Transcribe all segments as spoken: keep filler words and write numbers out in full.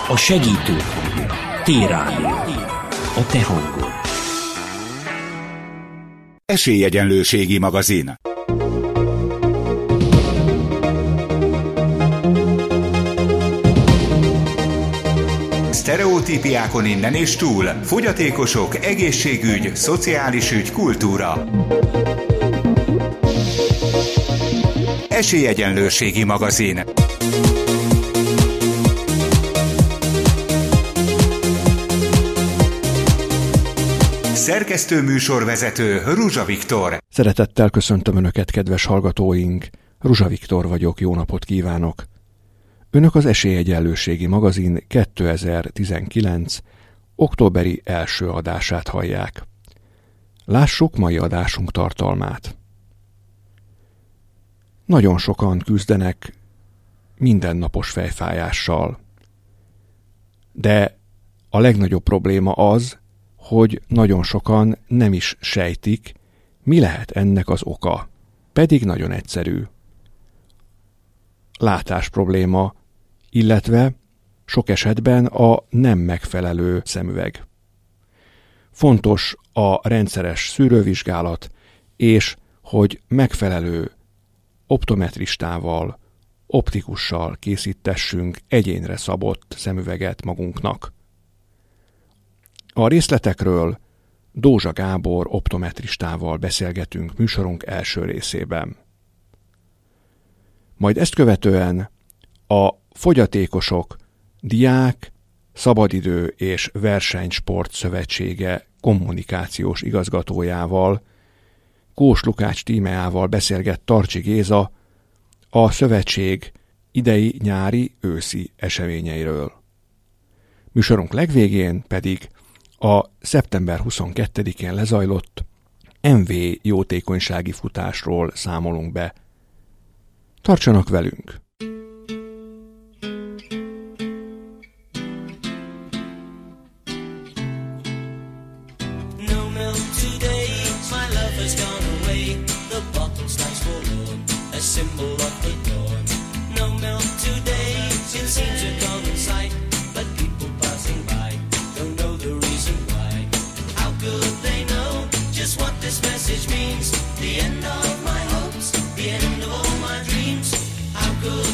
A segítő hangja. T-Rádió. A te hangod. Esélyegyenlőségi magazin. Sztereotípiákon innen és túl. Fogyatékosok, egészségügy, szociális ügy, kultúra. Esélyegyenlőségi magazin. Szerkesztő műsorvezető Ruzsa Viktor. Szeretettel köszöntöm Önöket, kedves hallgatóink! Ruzsa Viktor vagyok, jó napot kívánok! Önök az Esélyegyenlőségi magazin kétezer-tizenkilenc. októberi első adását hallják. Lássuk mai adásunk tartalmát. Nagyon sokan küzdenek mindennapos fejfájással. De a legnagyobb probléma az, hogy nagyon sokan nem is sejtik, mi lehet ennek az oka. Pedig nagyon egyszerű. Látás probléma, illetve sok esetben a nem megfelelő szemüveg. Fontos a rendszeres szűrővizsgálat, és hogy megfelelő optometristával, optikussal készítessünk egyénre szabott szemüveget magunknak. A részletekről Dózsa Gábor optometristával beszélgetünk műsorunk első részében. Majd ezt követően a Fogyatékosok Diák, Szabadidő és Versenysport Szövetsége kommunikációs igazgatójával, Kós Lukács Tímeával beszélget Tarcsi Géza a szövetség idei nyári-őszi eseményeiről. Műsorunk legvégén pedig a szeptember huszonkettedikén lezajlott em vé jótékonysági futásról számolunk be. Tartsanak velünk! This message means the end of my hopes, the end of all my dreams. How could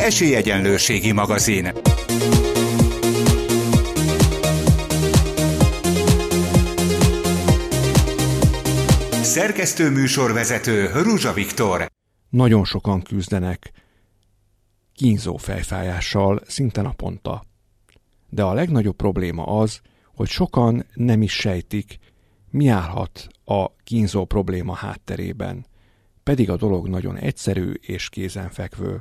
Esélyegyenlőségi magazin. Szerkesztő műsorvezető Ruzsa Viktor. Nagyon sokan küzdenek kínzó fejfájással szinte naponta. De a legnagyobb probléma az, hogy sokan nem is sejtik, mi állhat a kínzó probléma hátterében, pedig a dolog nagyon egyszerű és kézenfekvő.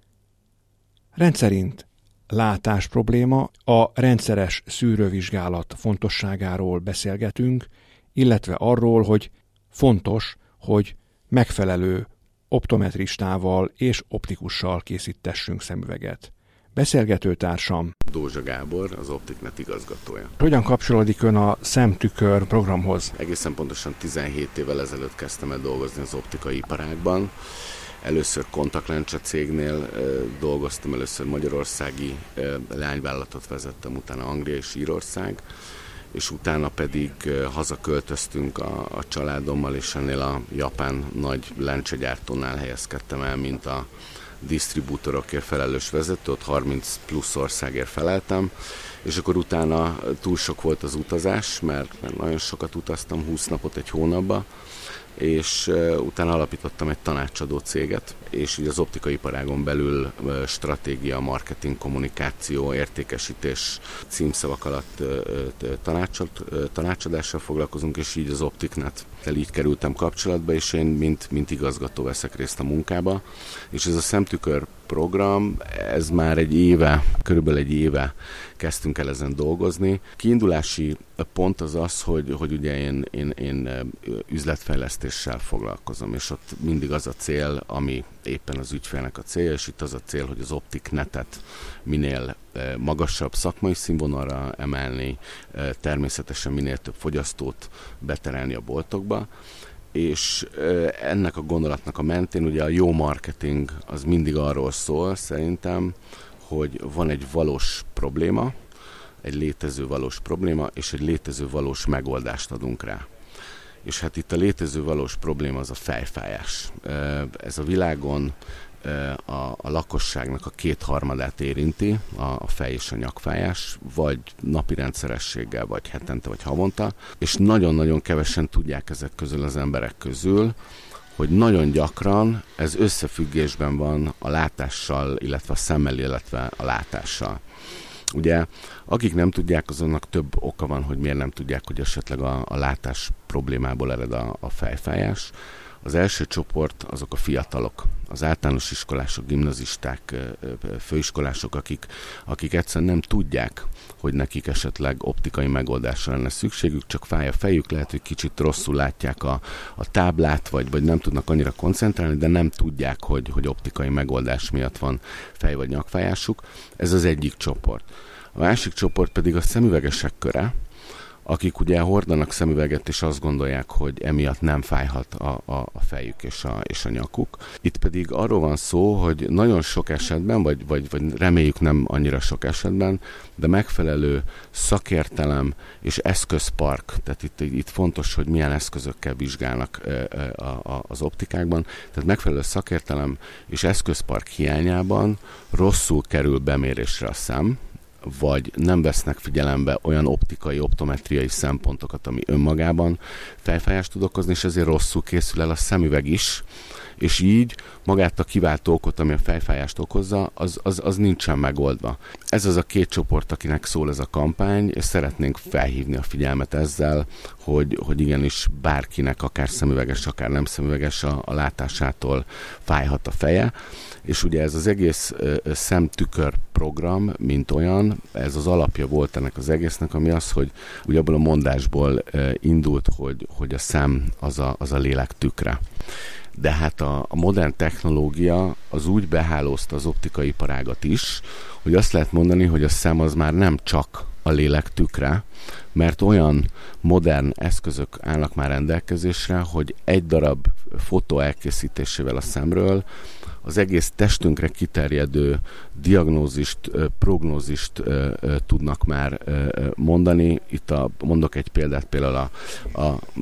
Rendszerint látás probléma, a rendszeres szűrővizsgálat fontosságáról beszélgetünk, illetve arról, hogy fontos, hogy megfelelő optometristával és optikussal készítessünk szemüveget. Beszélgetőtársam Dózsa Gábor, az OpticNet igazgatója. Hogyan kapcsolódik ön a szemtükör programhoz? Egészen pontosan tizenhét évvel ezelőtt kezdtem el dolgozni az optikai iparágban. Először kontaktlencse cégnél e, dolgoztam, először magyarországi e, leányvállalatot vezettem, utána Anglia és Írország, és utána pedig e, hazaköltöztünk a, a családommal, és ennél a japán nagy lencsegyártónál helyezkedtem el, mint a disztribútorokért felelős vezető, ott harminc plusz országért feleltem, és akkor utána túl sok volt az utazás, mert, mert nagyon sokat utaztam, húsz napot egy hónapba, és uh, utána alapítottam egy tanácsadó céget, és így az optikai iparágon belül uh, stratégia, marketing, kommunikáció, értékesítés címszavak alatt uh, tanácsad, uh, tanácsadással foglalkozunk, és így az OpticNet-tel így kerültem kapcsolatba, és én mint, mint igazgató veszek részt a munkába, és ez a szemtükör program, ez már egy éve, körülbelül egy éve kezdtünk el ezen dolgozni. Kiindulási pont az az, hogy, hogy ugye én, én, én üzletfejlesztéssel foglalkozom, és ott mindig az a cél, ami éppen az ügyfélnek a célja, és itt az a cél, hogy az OpticNet-et minél magasabb szakmai színvonalra emelni, természetesen minél több fogyasztót beterelni a boltokba, és ennek a gondolatnak a mentén ugye a jó marketing az mindig arról szól szerintem, hogy van egy valós probléma, egy létező valós probléma, és egy létező valós megoldást adunk rá. És hát itt a létező valós probléma az a fejfájás. Ez a világon a, a lakosságnak a kétharmadát érinti, a, a fej és a nyakfájás, vagy napi rendszerességgel, vagy hetente, vagy havonta, és nagyon-nagyon kevesen tudják ezek közül az emberek közül, hogy nagyon gyakran ez összefüggésben van a látással, illetve a szemmel, illetve a látással. Ugye, akik nem tudják, azonnak több oka van, hogy miért nem tudják, hogy esetleg a, a látás problémából ered a, a fejfájás. Az első csoport azok a fiatalok, az általános iskolások, gimnazisták, főiskolások, akik, akik egyszerűen nem tudják, hogy nekik esetleg optikai megoldásra lenne szükségük, csak fáj a fejük, lehet, hogy kicsit rosszul látják a, a táblát, vagy, vagy nem tudnak annyira koncentrálni, de nem tudják, hogy, hogy optikai megoldás miatt van fej- vagy nyakfájásuk. Ez az egyik csoport. A másik csoport pedig a szemüvegesek köre, akik ugye hordanak szemüveget, és azt gondolják, hogy emiatt nem fájhat a, a, a fejük és a, és a nyakuk. Itt pedig arról van szó, hogy nagyon sok esetben, vagy, vagy, vagy reméljük nem annyira sok esetben, de megfelelő szakértelem és eszközpark, tehát itt, itt fontos, hogy milyen eszközökkel vizsgálnak a, a, az optikákban, tehát megfelelő szakértelem és eszközpark hiányában rosszul kerül bemérésre a szem, vagy nem vesznek figyelembe olyan optikai, optometriai szempontokat, ami önmagában fejfájást tud okozni, és ezért rosszul készül el a szemüveg is, és így magát a kiváltó okot, ami a fejfájást okozza, az, az, az nincsen megoldva. Ez az a két csoport, akinek szól ez a kampány, és szeretnénk felhívni a figyelmet ezzel, hogy, hogy igenis bárkinek, akár szemüveges, akár nem szemüveges a, a látásától fájhat a feje, és ugye ez az egész ö, szemtükör program, mint olyan, ez az alapja volt ennek az egésznek, ami az, hogy ugye abból a mondásból ö, indult, hogy, hogy a szem az a, az a lélek tükre. De hát a, a modern technológia az úgy behálózta az optikai iparágat is, hogy azt lehet mondani, hogy a szem az már nem csak a lélek tükre, mert olyan modern eszközök állnak már rendelkezésre, hogy egy darab fotó elkészítésével a szemről az egész testünkre kiterjedő diagnózist, prognózist tudnak már mondani. Itt a, mondok egy példát, például a, a,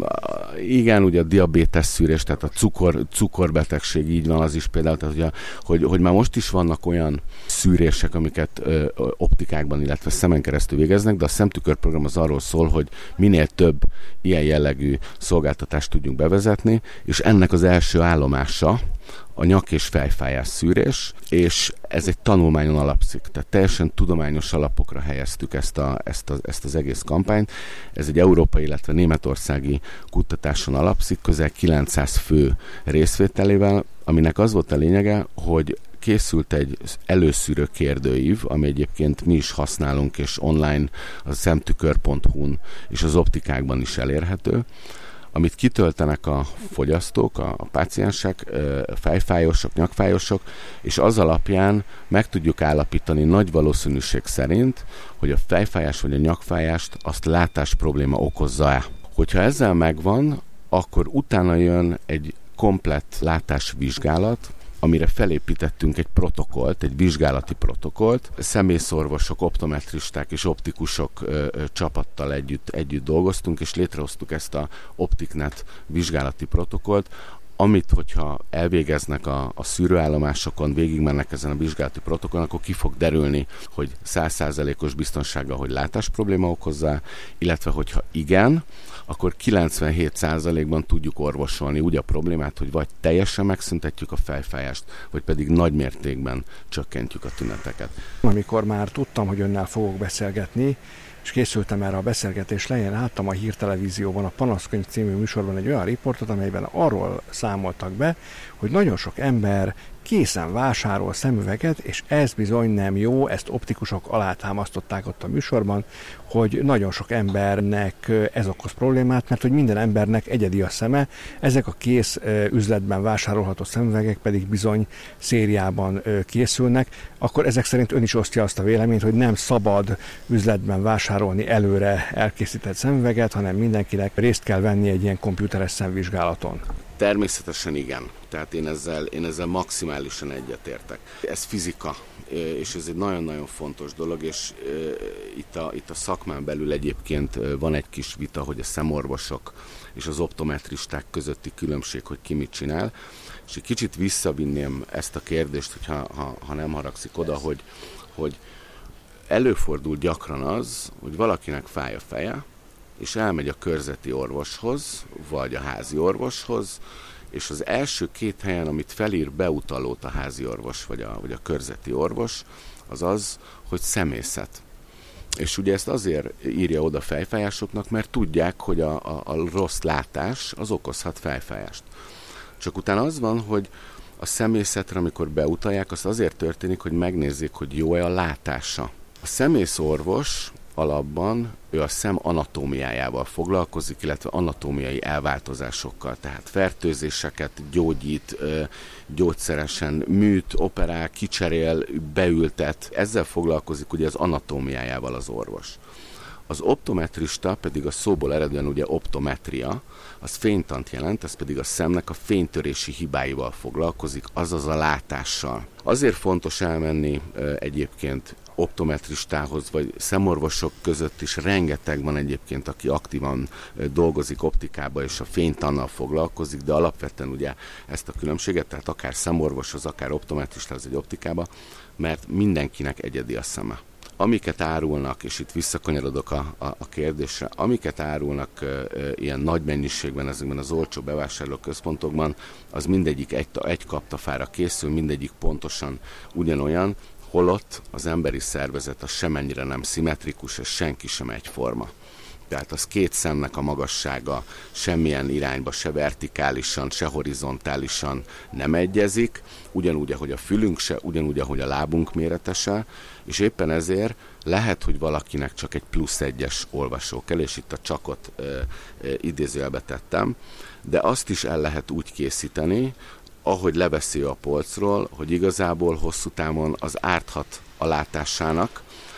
a igen, ugye a diabétes szűrés, tehát a cukor, cukorbetegség, így van az is például, tehát ugye, hogy, hogy már most is vannak olyan szűrések, amiket ö, optikákban, illetve szemen keresztül végeznek, de a szemtükörprogram az arról szól, hogy minél több ilyen jellegű szolgáltatást tudjunk bevezetni, és ennek az első állomása a nyak- és fejfájás szűrés, és ez egy tanulmányon alapszik, tehát teljesen tudományos alapokra helyeztük ezt, a, ezt, a, ezt az egész kampányt. Ez egy európai, illetve németországi kutatáson alapszik, közel kilencszáz fő részvételével, aminek az volt a lényege, hogy készült egy előszűrő kérdőív, ami egyébként mi is használunk, és online a szemtükör pont hu-n és az optikákban is elérhető, amit kitöltenek a fogyasztók, a páciensek, fejfájósok, nyakfájósok, és az alapján meg tudjuk állapítani nagy valószínűség szerint, hogy a fejfájás vagy a nyakfájást azt látás probléma okozza-e. Hogyha ezzel megvan, akkor utána jön egy komplett látásvizsgálat, amire felépítettünk egy protokollt, egy vizsgálati protokollt. Szemészorvosok, optometristák és optikusok ö, ö, csapattal együtt, együtt dolgoztunk, és létrehoztuk ezt a OpticNet vizsgálati protokollt, amit, hogyha elvégeznek a, a szűrőállomásokon, végigmennek ezen a vizsgálati protokollon, akkor ki fog derülni, hogy száz százalékos biztonsággal, hogy látás probléma okozza, illetve hogyha igen, akkor kilencvenhét százalékban tudjuk orvosolni úgy a problémát, hogy vagy teljesen megszüntetjük a fejfájást, vagy pedig nagy mértékben csökkentjük a tüneteket. Amikor már tudtam, hogy önnel fogok beszélgetni, és készültem erre a beszélgetés lején, láttam a hírtelevízióban, a Panaszkönyv című műsorban egy olyan riportot, amelyben arról számoltak be, hogy nagyon sok ember készen vásárol szemüveget, és ez bizony nem jó, ezt optikusok alátámasztották ott a műsorban, hogy nagyon sok embernek ez okoz problémát, mert hogy minden embernek egyedi a szeme, ezek a kész üzletben vásárolható szemüvegek pedig bizony szériában készülnek, akkor ezek szerint ön is osztja azt a véleményt, hogy nem szabad üzletben vásárolni előre elkészített szemüveget, hanem mindenkinek részt kell venni egy ilyen komputeres szemvizsgálaton. Természetesen igen. Tehát én ezzel, én ezzel maximálisan egyetértek. Ez fizika, és ez egy nagyon-nagyon fontos dolog, és itt a, itt a szakmán belül egyébként van egy kis vita, hogy a szemorvosok és az optometristák közötti különbség, hogy ki mit csinál. És egy kicsit visszavinném ezt a kérdést, hogyha, ha, ha nem haragszik oda, hogy, hogy előfordul gyakran az, hogy valakinek fáj a feje, és elmegy a körzeti orvoshoz, vagy a házi orvoshoz, és az első két helyen, amit felír beutalót a házi orvos, vagy a, vagy a körzeti orvos, az az, hogy szemészet. És ugye ezt azért írja oda fejfájásoknak, mert tudják, hogy a, a, a rossz látás az okozhat fejfájást. Csak utána az van, hogy a szemészetre, amikor beutalják, az azért történik, hogy megnézzék, hogy jó-e a látása. A szemészorvos alapban ő a szem anatómiájával foglalkozik, illetve anatómiai elváltozásokkal, tehát fertőzéseket gyógyít, gyógyszeresen műt, operál, kicserél, beültet. Ezzel foglalkozik ugye az anatómiájával az orvos. Az optometrista pedig a szóból eredően ugye optometria, az fénytant jelent, ez pedig a szemnek a fénytörési hibáival foglalkozik, azaz a látással. Azért fontos elmenni egyébként optometristához, vagy szemorvosok között is rengeteg van egyébként, aki aktívan dolgozik optikába, és a fénytannal foglalkozik, de alapvetően ugye ezt a különbséget, tehát akár szemorvoshoz, akár optometristához, egy optikába, mert mindenkinek egyedi a szeme. Amiket árulnak, és itt visszakanyarodok a, a, a kérdésre, amiket árulnak e, e, ilyen nagy mennyiségben ezekben az olcsó bevásárlóközpontokban, az mindegyik egy, egy kaptafára készül, mindegyik pontosan ugyanolyan, holott az emberi szervezet az semennyire nem szimmetrikus, és senki sem egyforma. Tehát az két szemnek a magassága semmilyen irányba, se vertikálisan, se horizontálisan nem egyezik, ugyanúgy, ahogy a fülünk se, ugyanúgy, ahogy a lábunk mérete se, és éppen ezért lehet, hogy valakinek csak egy plusz egyes olvasó kell, és itt a csakot e, e, idézőjelbe tettem, de azt is el lehet úgy készíteni, ahogy leveszi a polcról, hogy igazából hosszú távon az árthat a látásának,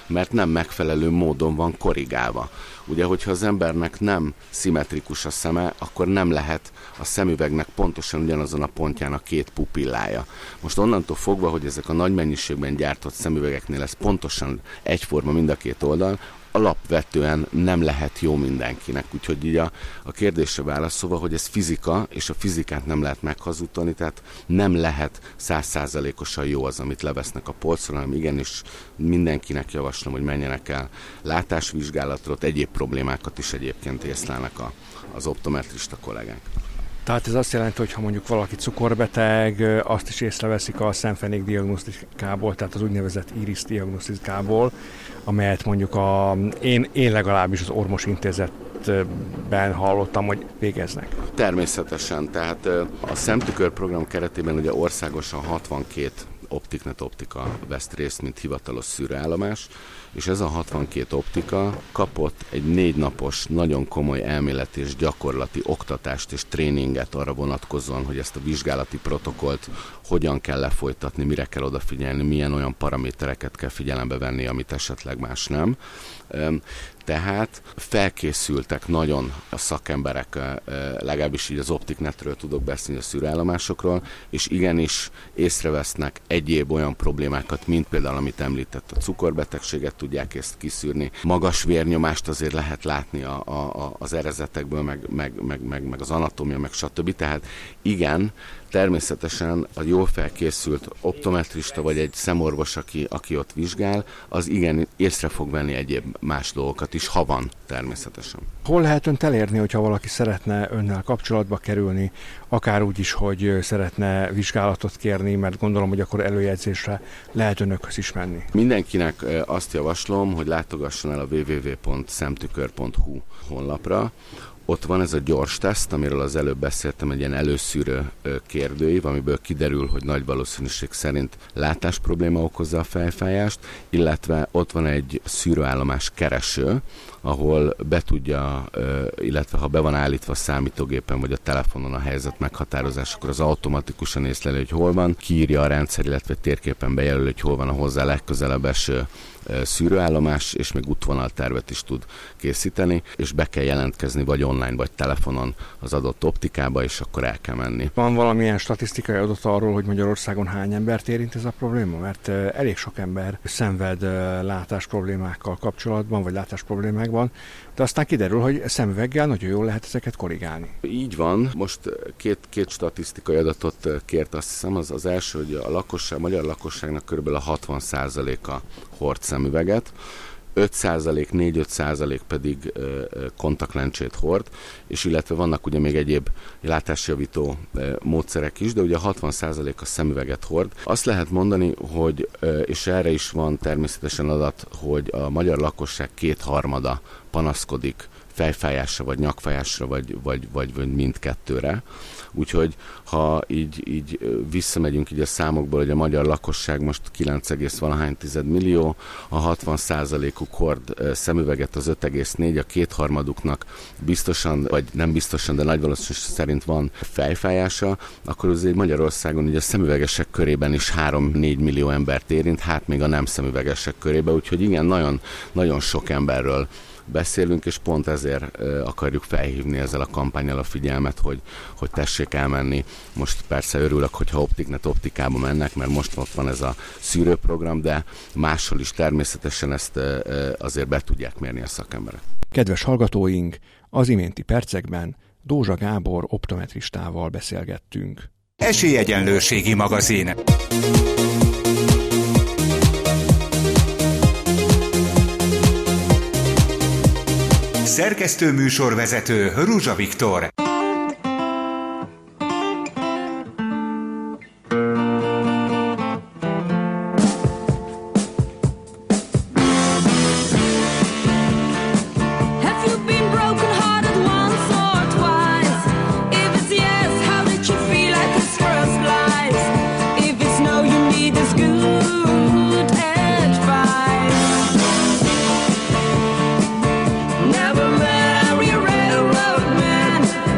mert nem megfelelő módon van korrigálva. Ugye, hogyha az embernek nem szimmetrikus a szeme, akkor nem lehet a szemüvegnek pontosan ugyanazon a pontján a két pupillája. Most onnantól fogva, hogy ezek a nagy mennyiségben gyártott szemüvegeknél ez pontosan egyforma mind a két oldal, alapvetően nem lehet jó mindenkinek. Úgyhogy így a, a kérdésre válaszolva, hogy ez fizika, és a fizikát nem lehet meghazudtolni, tehát nem lehet száz százalékosan jó az, amit levesznek a polcról, hanem igenis mindenkinek javaslom, hogy menjenek el látásvizsgálatra, ott egyéb problémákat is egyébként észlelnek a, az optometrista kollégák. Tehát ez azt jelenti, hogy ha mondjuk valaki cukorbeteg, azt is észreveszik a szemfenék diagnosztikából, tehát az úgynevezett iris diagnosztikából, amelyet mondjuk a, én, én legalábbis az Ormos Intézetben hallottam, hogy végeznek. Természetesen, tehát a szemtükör program keretében ugye országosan hatvankét Optiknet optika vesz részt, mint hivatalos szűrőállomás, és ez a hatvankét optika kapott egy négy napos, nagyon komoly elméleti és gyakorlati oktatást és tréninget arra vonatkozóan, hogy ezt a vizsgálati protokollt hogyan kell lefolytatni, mire kell odafigyelni, milyen olyan paramétereket kell figyelembe venni, amit esetleg más nem. Tehát felkészültek nagyon a szakemberek, legalábbis így az Optiknetről tudok beszélni, a szűrőállomásokról, és igenis észrevesznek egyéb olyan problémákat, mint például, amit említett, a cukorbetegséget tudják ezt kiszűrni. Magas vérnyomást azért lehet látni a, a, az erezetekből, meg, meg, meg, meg, meg az anatómia, meg stb. Tehát igen, természetesen a jól felkészült optometrista vagy egy szemorvos, aki, aki ott vizsgál, az igen észre fog venni egyéb más dolgokat is, ha van természetesen. Hol lehet önt elérni, hogyha valaki szeretne önnel kapcsolatba kerülni, akár úgy is, hogy szeretne vizsgálatot kérni, mert gondolom, hogy akkor előjegyzésre lehet önökhöz is menni. Mindenkinek azt javaslom, hogy látogasson el a double-u double-u double-u pont szemtükör pont hu honlapra. Ott van ez a gyors teszt, amiről az előbb beszéltem, egy ilyen előszűrő kérdőív, amiből kiderül, hogy nagy valószínűség szerint látás probléma okozza a fejfájást, illetve ott van egy szűrőállomás kereső, ahol be tudja, illetve ha be van állítva a számítógépen vagy a telefonon a helyzet meghatározás, akkor az automatikusan észleli, hogy hol van, kiírja a rendszer, illetve térképen bejelöl, hogy hol van a hozzá legközelebb eső szűrőállomás, és még útvonaltervet is tud készíteni, és be kell jelentkezni vagy online, vagy telefonon az adott optikába, és akkor el kell menni. Van valamilyen statisztikai adat arról, hogy Magyarországon hány embert érint ez a probléma? Mert elég sok ember szenved látás problémákkal kapcsolatban, vagy látás problémákban, de aztán kiderül, hogy szemüveggel nagyon jól lehet ezeket korrigálni. Így van. Most két, két statisztikai adatot kért, azt hiszem, az, az első, hogy a lakosság, a magyar lakosságnak kb. A hatvan százaléka hord szemüveget, öt százalék, négy-öt százalék pedig ö, kontaktlencsét hord, és illetve vannak ugye még egyéb látásjavító ö, módszerek is, de ugye a hatvan százalék a szemüveget hord. Azt lehet mondani, hogy, ö, és erre is van természetesen adat, hogy a magyar lakosság kétharmada panaszkodik fejfájásra, vagy nyakfájásra, vagy, vagy, vagy, vagy mindkettőre. Úgyhogy ha így, így visszamegyünk így a számokból, hogy a magyar lakosság most kilenc egész valahány tized millió, a hatvan százalékuk hord szemüveget, az öt egész négy, a kétharmaduknak biztosan, vagy nem biztosan, de nagy valószínűség szerint van fejfájása, akkor azért Magyarországon ugye a szemüvegesek körében is három-négy millió embert érint, hát még a nem szemüvegesek körében, úgyhogy igen, nagyon, nagyon sok emberről beszélünk, és pont ezért akarjuk felhívni ezzel a kampánnyal a figyelmet, hogy, hogy tessék elmenni. Most persze örülök, hogyha Optiknet optikába mennek, mert most ott van ez a szűrőprogram, de máshol is természetesen ezt azért be tudják mérni a szakemberek. Kedves hallgatóink, az iménti percekben Dózsa Gábor optometristával beszélgettünk. Esélyegyenlőségi magazin. Szerkesztő műsorvezető Ruzsa Viktor. Never met a real railroad man.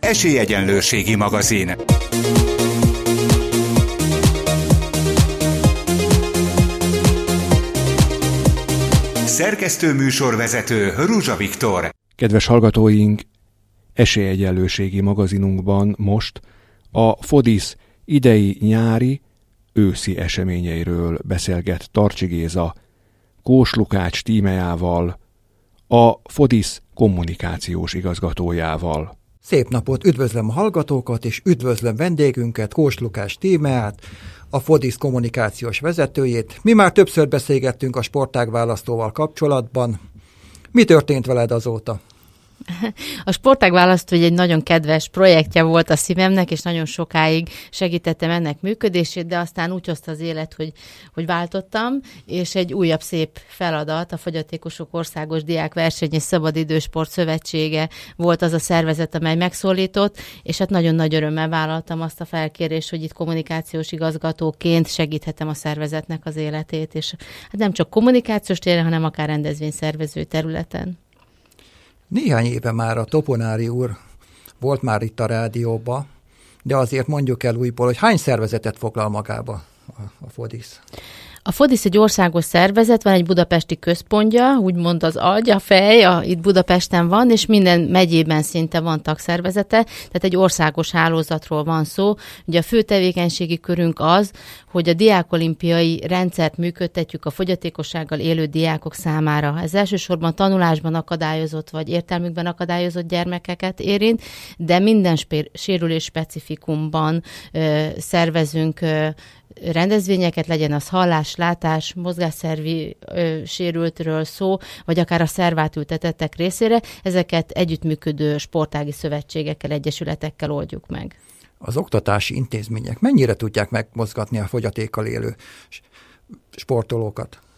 Esélyegyenlőségi magazin. Szerkesztő műsorvezető Ruzsa Viktor. Kedves hallgatóink, Esélyegyenlőségi magazinunkban most a Fodisz idei nyári, őszi eseményeiről beszélget Tarcsi Géza, Kós Lukács tímeával, a Fodisz kommunikációs igazgatójával. Szép napot, üdvözlöm a hallgatókat, és üdvözlöm vendégünket, Kós Lukács tímeát, a Fodisz kommunikációs vezetőjét. Mi már többször beszélgettünk a sportágválasztóval kapcsolatban. Mi történt veled azóta? A sportágválasztó egy nagyon kedves projektje volt a szívemnek, és nagyon sokáig segítettem ennek működését, de aztán úgy hozta az élet, hogy, hogy váltottam, és egy újabb szép feladat, a Fogyatékosok Országos Diákverseny és Szabadidősport Szövetsége volt az a szervezet, amely megszólított, és hát nagyon nagy örömmel vállaltam azt a felkérést, hogy itt kommunikációs igazgatóként segíthetem a szervezetnek az életét, és hát nem csak kommunikációs téren, hanem akár rendezvényszervező területen. Néhány éve már a Toponári úr volt már itt a rádióba, de azért mondjuk el újból, hogy hány szervezetet foglal magába a, a Fodisz? A Fodisz egy országos szervezet, van egy budapesti központja, úgymond az agy, a fej, a, itt Budapesten van, és minden megyében szinte van tagszervezete, tehát egy országos hálózatról van szó. Ugye a fő tevékenységi körünk az, hogy a diákolimpiai rendszert működtetjük a fogyatékossággal élő diákok számára. Ez elsősorban tanulásban akadályozott, vagy értelmükben akadályozott gyermekeket érint, de minden spér, sérülés specifikumban ö, szervezünk ö, rendezvényeket, legyen az hallás, látás, mozgásszervi ö, sérültről szó, vagy akár a szervátültetettek részére, ezeket együttműködő sportági szövetségekkel, egyesületekkel oldjuk meg. Az oktatási intézmények mennyire tudják megmozgatni a fogyatékkal élő sportolókat?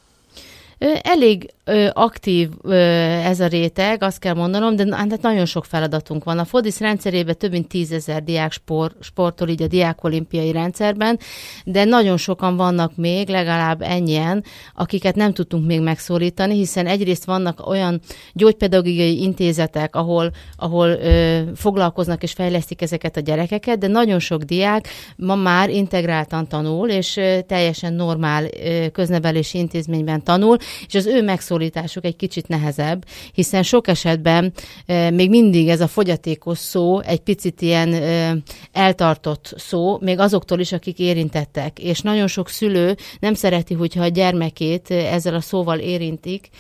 Elég ö, aktív ö, ez a réteg, azt kell mondanom, de hát nagyon sok feladatunk van. A Fodisz rendszerében több mint tízezer diák sport, sportol így a diákolimpiai rendszerben, de nagyon sokan vannak még, legalább ennyien, akiket nem tudtunk még megszólítani, hiszen egyrészt vannak olyan gyógypedagógiai intézetek, ahol, ahol ö, foglalkoznak és fejlesztik ezeket a gyerekeket, de nagyon sok diák ma már integráltan tanul, és ö, teljesen normál ö, köznevelési intézményben tanul, és az ő megszólításuk egy kicsit nehezebb, hiszen sok esetben e, még mindig ez a fogyatékos szó egy picit ilyen e, eltartott szó, még azoktól is, akik érintettek. És nagyon sok szülő nem szereti, hogyha a gyermekét ezzel a szóval érintik,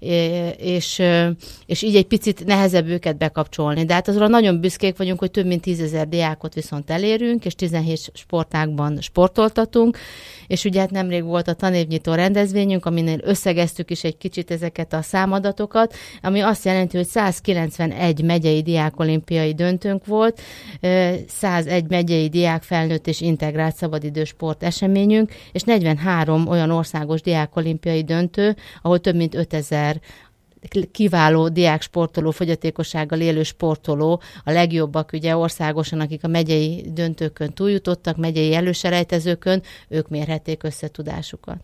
és, és így egy picit nehezebb őket bekapcsolni. De hát azonban nagyon büszkék vagyunk, hogy több mint tízezer diákot viszont elérünk, és tizenhét sportágban sportoltatunk, és ugye hát nemrég volt a tanévnyitó rendezvényünk, aminél összegeztük is egy kicsit ezeket a számadatokat, ami azt jelenti, hogy százkilencvenegy megyei diákolimpiai döntőnk volt, százegy megyei diák felnőtt és integrált szabadidősport eseményünk, és negyvenhárom olyan országos diákolimpiai döntő, ahol több mint ötezer kiváló diáksportoló, fogyatékossággal élő sportoló, a legjobbak ugye országosan, akik a megyei döntőkön túljutottak, megyei előselejtezőkön, ők mérhették össze tudásukat.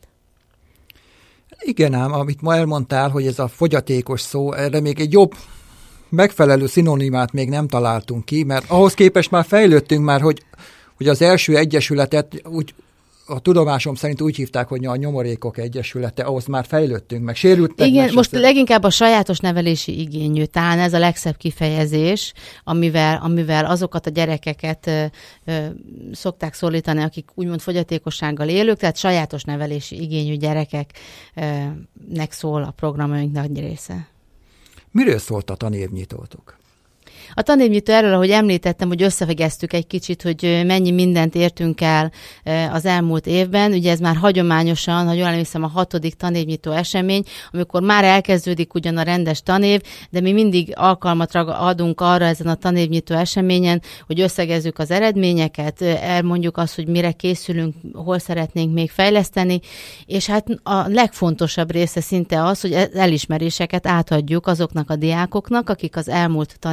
Igen ám, amit ma elmondtál, hogy ez a fogyatékos szó, erre még egy jobb, megfelelő szinonimát még nem találtunk ki, mert ahhoz képest már fejlődtünk már, hogy, hogy az első egyesületet úgy, a tudomásom szerint úgy hívták, hogy a Nyomorékok Egyesülete, ahhoz már fejlődtünk, meg sérültek. Igen, meg most leginkább a sajátos nevelési igényű, talán ez a legszebb kifejezés, amivel, amivel azokat a gyerekeket ö, ö, szokták szólítani, akik úgymond fogyatékossággal élők, tehát sajátos nevelési igényű gyerekeknek szól a programjaink nagy része. Miről szólt a tanévnyitótok? A tanévnyitó erről, ahogy említettem, hogy összevegeztük egy kicsit, hogy mennyi mindent értünk el az elmúlt évben. Ugye ez már hagyományosan, ha jól emlékszem, a hatodik tanévnyitó esemény, amikor már elkezdődik ugyan a rendes tanév, de mi mindig alkalmat adunk arra ezen a tanévnyitó eseményen, hogy összegezzük az eredményeket, elmondjuk azt, hogy mire készülünk, hol szeretnénk még fejleszteni, és hát a legfontosabb része szinte az, hogy elismeréseket átadjuk azoknak a diákoknak, akik az elmúlt tanévben a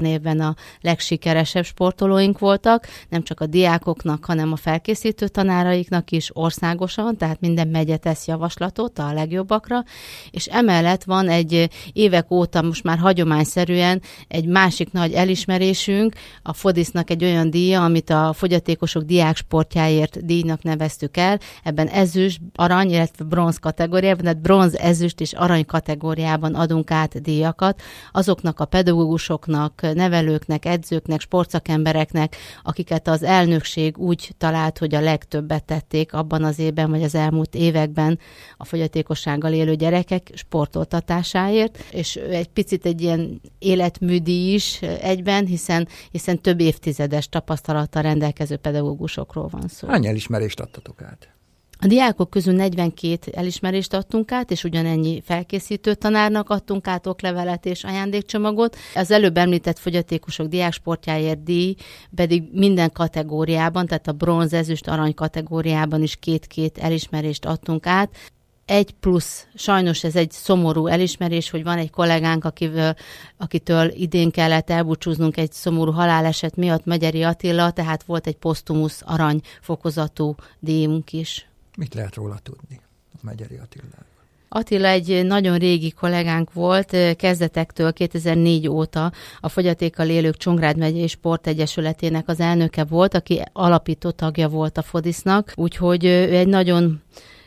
a legsikeresebb sportolóink voltak, nem csak a diákoknak, hanem a felkészítő tanáraiknak is országosan, tehát minden megye tesz javaslatot a legjobbakra, és emellett van egy évek óta most már hagyományszerűen egy másik nagy elismerésünk, a Fodisznak egy olyan díja, amit a fogyatékosok diáksportjáért díjnak neveztük el, ebben ezüst, arany, illetve bronz kategóriában, tehát bronz, ezüst és arany kategóriában adunk át díjakat azoknak a pedagógusoknak, nevelőknek, edzőknek, sportszakembereknek, akiket az elnökség úgy talált, hogy a legtöbbet tették abban az évben, vagy az elmúlt években a fogyatékossággal élő gyerekek sportoltatásáért, és egy picit egy ilyen életműdíj is egyben, hiszen, hiszen több évtizedes tapasztalattal rendelkező pedagógusokról van szó. Hány elismerést adtatok át? A diákok közül negyvenkét elismerést adtunk át, és ugyanennyi felkészítő tanárnak adtunk át oklevelet és ajándékcsomagot. Az előbb említett fogyatékosok diáksportjáért díj pedig minden kategóriában, tehát a bronz, ezüst, arany kategóriában is két-két elismerést adtunk át. Egy plusz, sajnos ez egy szomorú elismerés, hogy van egy kollégánk, akivel, akitől idén kellett elbúcsúznunk egy szomorú haláleset miatt, Megyeri Attila, tehát volt egy posztumusz arany fokozatú díjunk is. Mit lehet róla tudni a Megyeri Attiláról? Attila egy nagyon régi kollégánk volt, kezdetektől kétezer-négy óta a Fogyatékkal Élők Csongrád megyei Sportegyesületének az elnöke volt, aki alapító tagja volt a Fodisznak, úgyhogy ő egy nagyon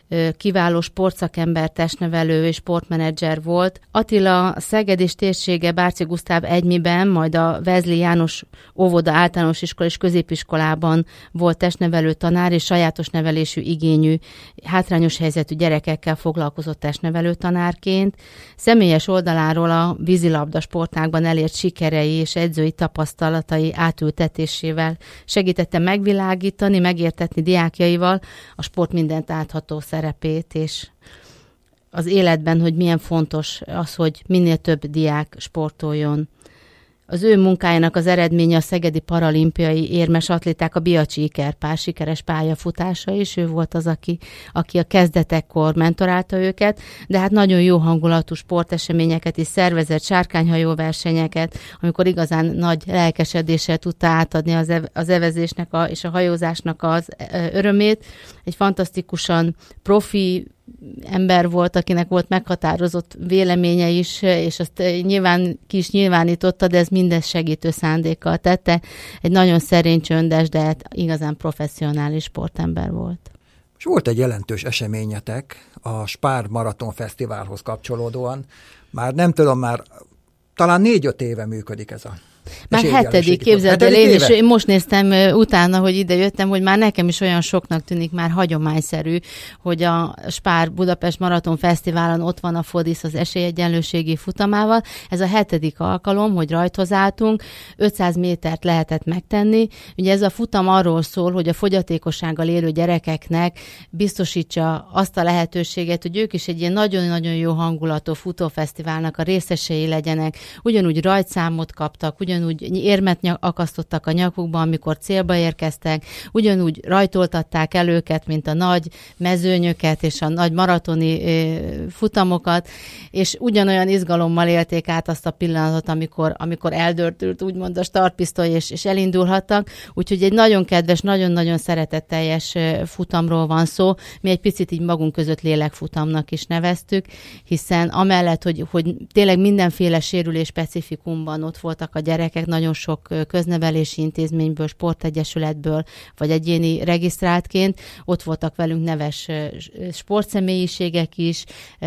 kiváló sportszakember, testnevelő és sportmenedzser volt. Attila Szeged és térsége Bárci Gusztáv egymiben, majd a Vezli János óvoda általános iskola és középiskolában volt testnevelő tanár, és sajátos nevelésű igényű, hátrányos helyzetű gyerekekkel foglalkozott testnevelő tanárként. Személyes oldaláról a vízilabda sportágban elért sikerei és edzői tapasztalatai átültetésével segítette megvilágítani, megértetni diákjaival a sport mindent átható szerepét, és az életben, hogy milyen fontos az, hogy minél több diák sportoljon. Az ő munkájának az eredménye a szegedi paralimpiai érmes atléták, a Biacsi ikerpár sikeres pályafutása is. Ő volt az, aki, aki a kezdetekkor mentorálta őket, de hát nagyon jó hangulatú sporteseményeket is szervezett, sárkányhajó versenyeket, amikor igazán nagy lelkesedéssel tudta átadni az, ev- az evezésnek a, és a hajózásnak az örömét. Egy fantasztikusan profi ember volt, akinek volt meghatározott véleménye is, és azt nyilván ki is nyilvánította, de ez mindez segítő szándékkal tette. Egy nagyon szerény, csöndes, de igazán professzionális sportember volt. És volt egy jelentős eseményetek a Spár Maraton Fesztiválhoz kapcsolódóan. Már nem tudom, már talán négy-öt éve működik ez a Már hetedik, képzeld el, én is én most néztem utána, hogy ide jöttem, hogy már nekem is olyan soknak tűnik, már hagyományszerű, hogy a Spár Budapest Maraton Fesztiválon ott van a Fodisz az esélyegyenlőségi futamával. Ez a hetedik alkalom, hogy rajthoz álltunk, ötszáz métert lehetett megtenni. Ugye ez a futam arról szól, hogy a fogyatékossággal élő gyerekeknek biztosítsa azt a lehetőséget, hogy ők is egy ilyen nagyon-nagyon jó hangulatú futófesztiválnak a részesei legyenek, ugyanúgy rajtszámot kaptak, ugyanúgy érmet nyak, akasztottak a nyakukba, amikor célba érkeztek, ugyanúgy rajtoltatták el őket, mint a nagy mezőnyöket és a nagy maratoni ö, futamokat, és ugyanolyan izgalommal élték át azt a pillanatot, amikor, amikor eldörtült úgymond a startpisztoly, és, és elindulhattak. Úgyhogy egy nagyon kedves, nagyon-nagyon szeretetteljes futamról van szó. Mi egy picit így magunk között lélekfutamnak is neveztük, hiszen amellett, hogy, hogy tényleg mindenféle sérülés specifikumban ott voltak a gyerekek, nagyon sok köznevelési intézményből, sportegyesületből, vagy egyéni regisztráltként, ott voltak velünk neves sportszemélyiségek is,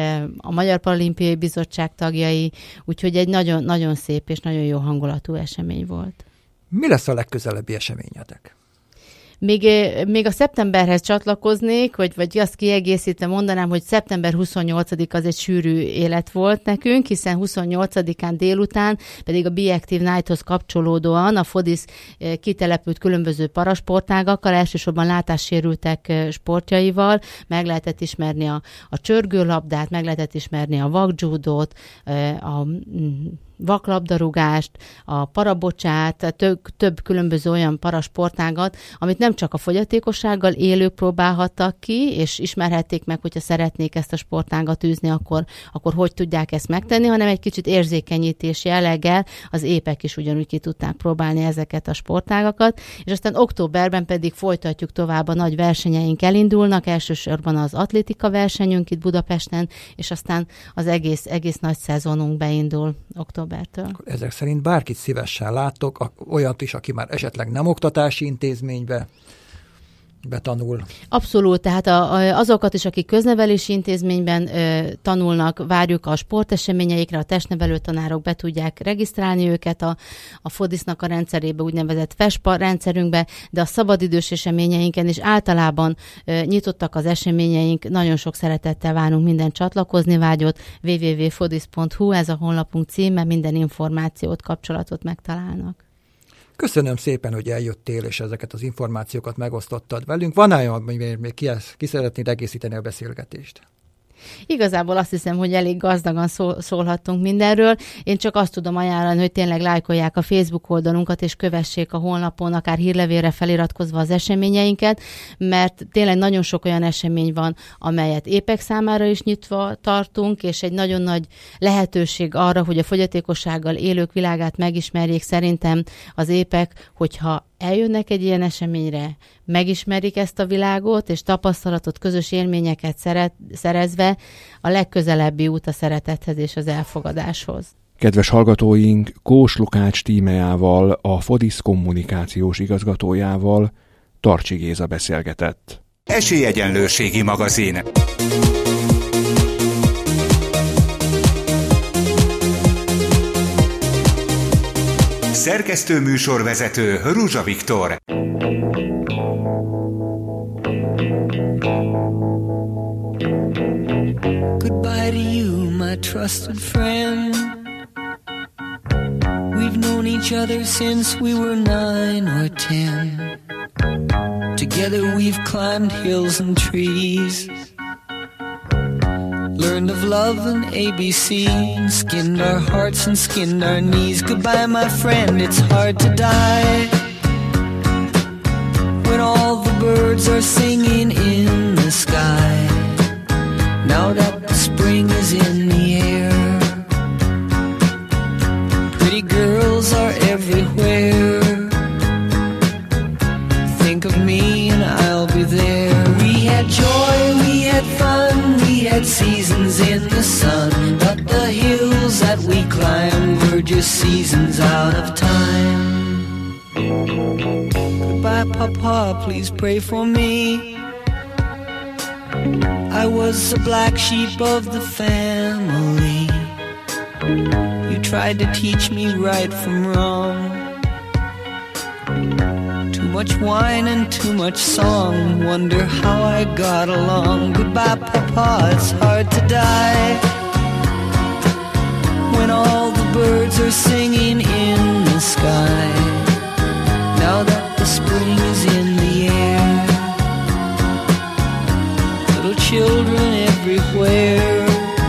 a Magyar Paralimpiai Bizottság tagjai, úgyhogy egy nagyon, nagyon szép és nagyon jó hangulatú esemény volt. Mi lesz a legközelebbi eseményetek? Még, még a szeptemberhez csatlakoznék, vagy, vagy azt kiegészítve mondanám, hogy szeptember huszonnyolcadika az egy sűrű élet volt nekünk, hiszen huszonnyolcadikán délután pedig a Be Active Night-hoz kapcsolódóan a Fodisz kitelepült különböző parasportágakkal, elsősorban látássérültek sportjaival, meg lehetett ismerni a, a csörgőlabdát, meg lehetett ismerni a vakjudót, a vaklabdarúgást, a parabocsát, több, több különböző olyan parasportágat, amit nem csak a fogyatékossággal élők próbálhattak ki, és ismerhették meg, hogyha szeretnék ezt a sportágat űzni, akkor, akkor hogy tudják ezt megtenni, hanem egy kicsit érzékenyítés jelleggel az épek is ugyanúgy ki tudták próbálni ezeket a sportágakat, és aztán októberben pedig folytatjuk tovább, a nagy versenyeink elindulnak, elsősorban az atlétika versenyünk itt Budapesten, és aztán az egész, egész nagy szezonunk beindul októbertől. Ezek szerint bárkit szívesen láttok, olyat is, aki már esetleg nem oktatási intézménybe betanul. Abszolút, tehát a, a, azokat is, akik köznevelési intézményben ö, tanulnak, várjuk a sporteseményeikre, a testnevelő tanárok be tudják regisztrálni őket a, a Fodisznak a rendszerébe, úgynevezett FESPA rendszerünkbe, de a szabadidős eseményeinken is általában ö, nyitottak az eseményeink, nagyon sok szeretettel várunk minden csatlakozni vágyott, double-u double-u double-u pont fodisz pont hu, ez a honlapunk címe, minden információt, kapcsolatot megtalálnak. Köszönöm szépen, hogy eljöttél, és ezeket az információkat megosztottad velünk. Van olyan, hogy még ki, ki szeretnéd egészíteni a beszélgetést? Igazából azt hiszem, hogy elég gazdagan szól, szólhattunk mindenről. Én csak azt tudom ajánlani, hogy tényleg lájkolják a Facebook oldalunkat, és kövessék a honlapon, akár hírlevélre feliratkozva az eseményeinket, mert tényleg nagyon sok olyan esemény van, amelyet épek számára is nyitva tartunk, és egy nagyon nagy lehetőség arra, hogy a fogyatékossággal élők világát megismerjék. Szerintem az épek, hogyha eljönnek egy ilyen eseményre, megismerik ezt a világot, és tapasztalatot, közös élményeket szeret, szerezve a legközelebbi út a szeretethez és az elfogadáshoz. Kedves hallgatóink, Kós Lukács tímeával, a Fodisz kommunikációs igazgatójával Tarcsi Géza beszélgetett. Esélyegyenlőségi magazin. Szerkesztő műsorvezető Ruzsa Viktor. Goodbye to you, my trusted friend. We've known each other since we were nine or ten. Together we've climbed hills and trees, learned of love and A B C, skinned our hearts and skinned our knees. Goodbye, my friend, it's hard to die when all the birds are singing in the sky. Now that the spring is in the air, pretty girls are everywhere. Think of me and I'll be there. We had joy, we had fun, we had seasons in the sun, but the hills that we climbed were just seasons out of time. Goodbye, Papa, please pray for me. I was the black sheep of the family. You tried to teach me right from wrong. Too much wine and too much song, wonder how I got along. Goodbye, Papa, it's hard to die when all the birds are singing in the sky. Now that the spring is in the air, little children everywhere.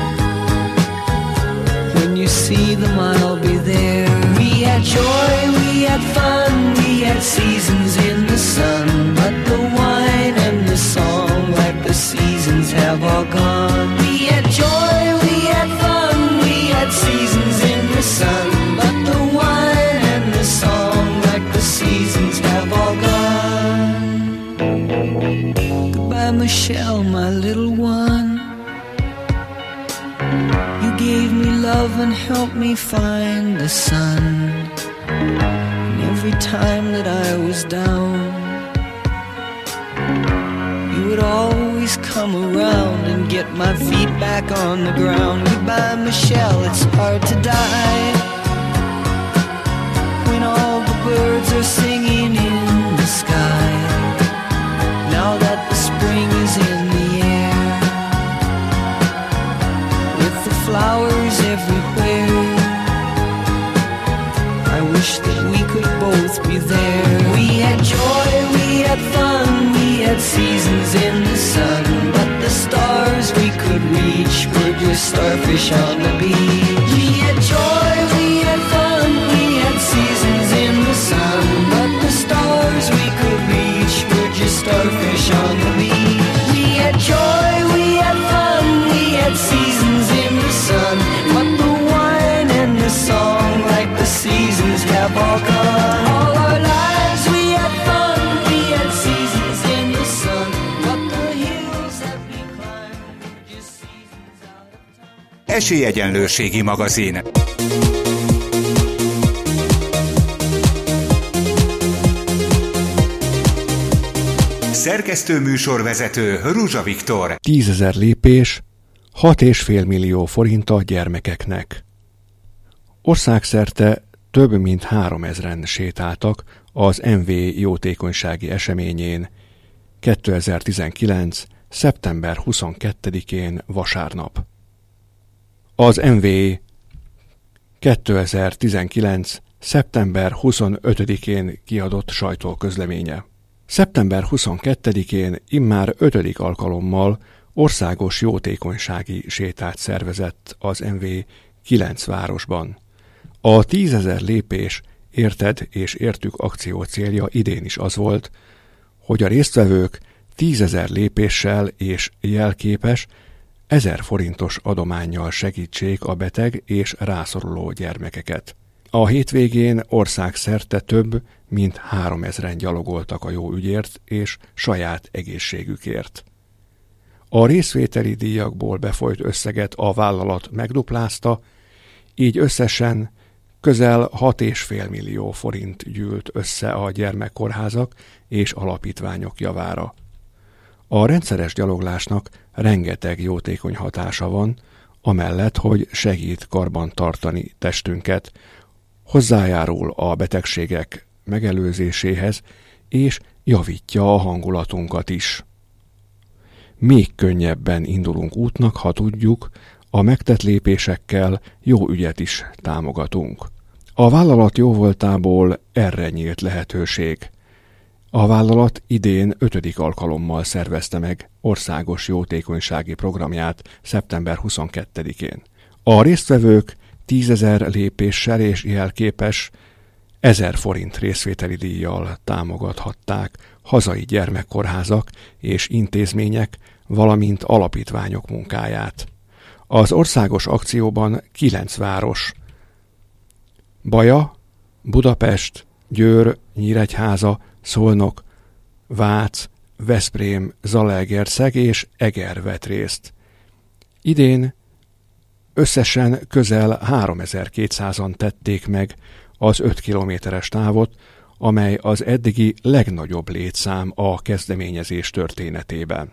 When you see them, I'll be there. We had joy, we had fun, we had seasons in the sun, but the wine and the song, like the seasons, have all gone. We had joy, we had fun, we had seasons in the sun, but the wine and the song, like the seasons, have all gone. Goodbye, Michelle, my little one. You gave me love and helped me find the sun. And every time that I was down, you would always come around and get my feet back on the ground. Goodbye, Michelle, it's hard to die when all the birds are singing in the sky. Now that the spring is in the air, with the flowers everywhere, I wish that we could both be there. We had joy, we had fun, we had seasons in the sun, but the stars we could reach were just starfish on the beach. We had joy, we Esélyegyenlőségi magazin. Szerkesztő műsorvezető Ruzsa Viktor. Tízezer lépés, hat és fél millió forint a gyermekeknek. Országszerte több mint háromezren sétáltak az em vé jótékonysági eseményén kétezer-tizenkilenc. szeptember huszonkettedikén vasárnap. Az em vé kétezer-tizenkilenc. szeptember huszonötödikén kiadott sajtóközleménye. szeptember huszonkettedikén immár ötödik alkalommal országos jótékonysági sétát szervezett az em vé kilenc városban. A tízezer lépés érted és értük akció célja idén is az volt, hogy a résztvevők tízezer lépéssel és jelképes, ezer forintos adománnyal segítsék a beteg és rászoruló gyermekeket. A hétvégén országszerte több mint háromezren gyalogoltak a jó ügyért és saját egészségükért. A részvételi díjakból befolyt összeget a vállalat megduplázta, így összesen közel hat és fél millió forint gyűlt össze a gyermekkórházak és alapítványok javára. A rendszeres gyaloglásnak rengeteg jótékony hatása van, amellett, hogy segít karban tartani testünket, hozzájárul a betegségek megelőzéséhez, és javítja a hangulatunkat is. Még könnyebben indulunk útnak, ha tudjuk, a megtett lépésekkel jó ügyet is támogatunk. A vállalat jóvoltából erre nyílt lehetőség. A vállalat idén ötödik alkalommal szervezte meg országos jótékonysági programját szeptember huszonkettedikén. A résztvevők tízezer lépéssel és jelképes ezer forint részvételi díjjal támogathatták hazai gyermekkórházak és intézmények, valamint alapítványok munkáját. Az országos akcióban kilenc város, Baja, Budapest, Győr, Nyíregyháza, Szolnok, Vác, Veszprém, Zalaegerszeg és Eger vett részt. Idén összesen közel háromezer-kétszázan tették meg az öt kilométeres távot, amely az eddigi legnagyobb létszám a kezdeményezés történetében.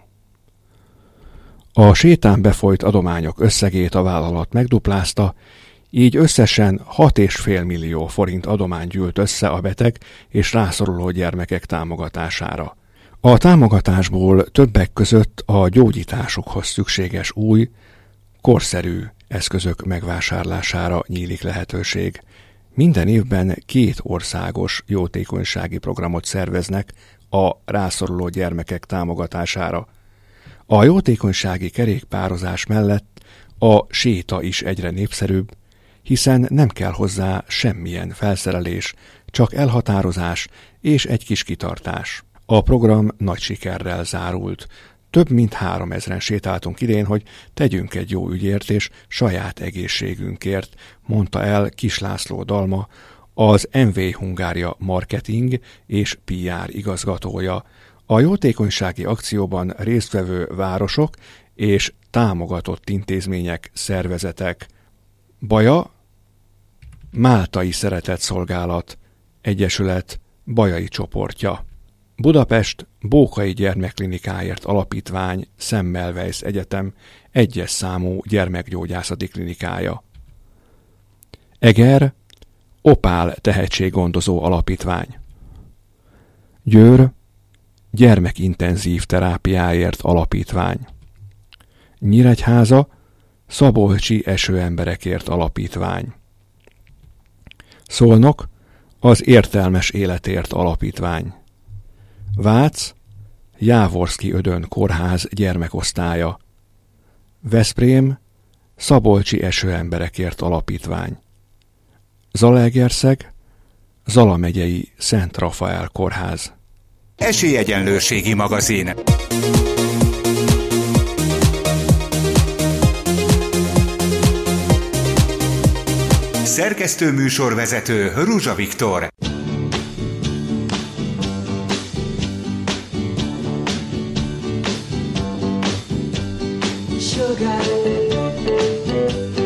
A sétán befolyt adományok összegét a vállalat megduplázta, így összesen hat és fél millió forint adomány gyűlt össze a beteg és rászoruló gyermekek támogatására. A támogatásból többek között a gyógyításukhoz szükséges új, korszerű eszközök megvásárlására nyílik lehetőség. Minden évben két országos jótékonysági programot szerveznek a rászoruló gyermekek támogatására. A jótékonysági kerékpározás mellett a séta is egyre népszerűbb, hiszen nem kell hozzá semmilyen felszerelés, csak elhatározás és egy kis kitartás. A program nagy sikerrel zárult. Több mint háromezren sétáltunk idén, hogy tegyünk egy jó ügyért és saját egészségünkért, mondta el Kis László Dalma, az em vé Hungária marketing és pé er igazgatója. A jótékonysági akcióban résztvevő városok és támogatott intézmények, szervezetek. Baja, Máltai Szeretetszolgálat Egyesület bajai csoportja. Budapest Bókai Gyermekklinikáért Alapítvány Semmelweis Egyetem egyes számú gyermekgyógyászati klinikája. Eger Opál Tehetséggondozó Alapítvány. Győr Gyermekintenzív Terápiáért Alapítvány. Nyíregyháza Szabolcsi Esőemberekért Alapítvány. Szolnok az Értelmes Életért Alapítvány. Vác Jávorszky Ödön Kórház gyermekosztálya. Veszprém Szabolcsi Esőemberekért Alapítvány. Zalaegerszeg Zala megyei Szent Rafael Kórház. Esélyegyenlőségi magazin. Szerkesztő műsorvezető Ruzsa Viktor. Sugar.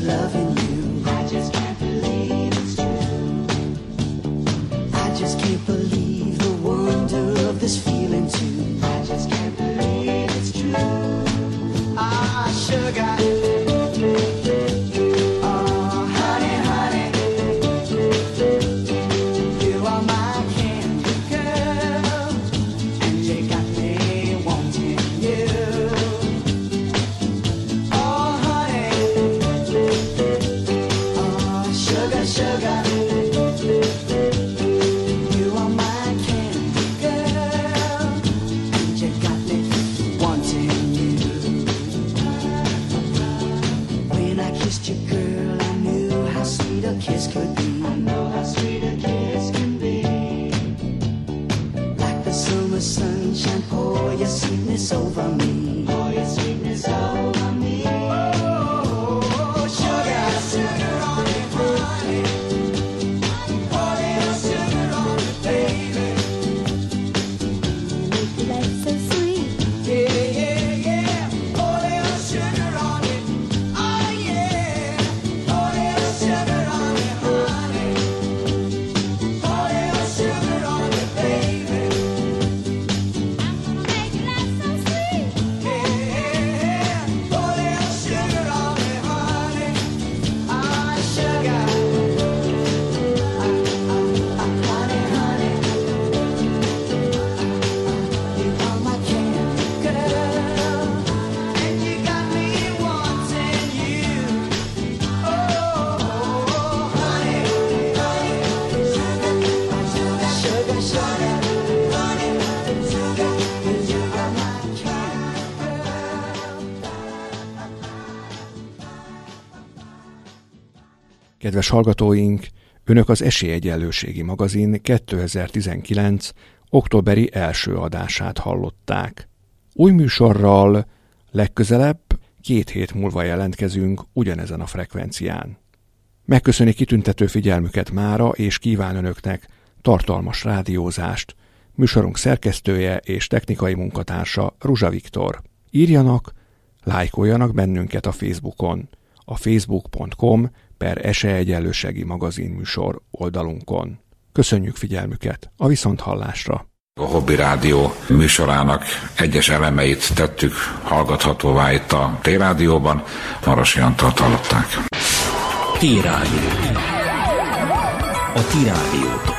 loving you. I just can't believe it's true. I just can't believe the wonder of this feeling too. I just can't believe it's true. Ah, sugar. Kiss could be. I know how sweet a kiss can be. Like the summer sunshine, pour your sweetness over me. Pour your sweetness over me. Oh, sugar, sugar on it, honey. Pour little sugar on it, baby. Make life so sweet. Yeah, yeah, yeah. Pour little sugar on it. Oh, yeah. Pour little sugar on it. Kedves hallgatóink, Önök az Esélyegyenlőségi magazin kétezer-tizenkilenc. októberi első adását hallották. Új műsorral legközelebb két hét múlva jelentkezünk ugyanezen a frekvencián. Megköszöni kitüntető figyelmüket mára, és kíván Önöknek tartalmas rádiózást. Műsorunk szerkesztője és technikai munkatársa Ruzsa Viktor. Írjanak, lájkoljanak bennünket a Facebookon, a facebook pont com per Esélyegyenlőségi magazin műsor oldalunkon. Köszönjük figyelmüket, a viszonthallásra! A Hobby Rádió műsorának egyes elemeit tettük hallgathatóvá itt a T-rádióban. Marosi Antalt hallották. T-rádió. A T-rádió.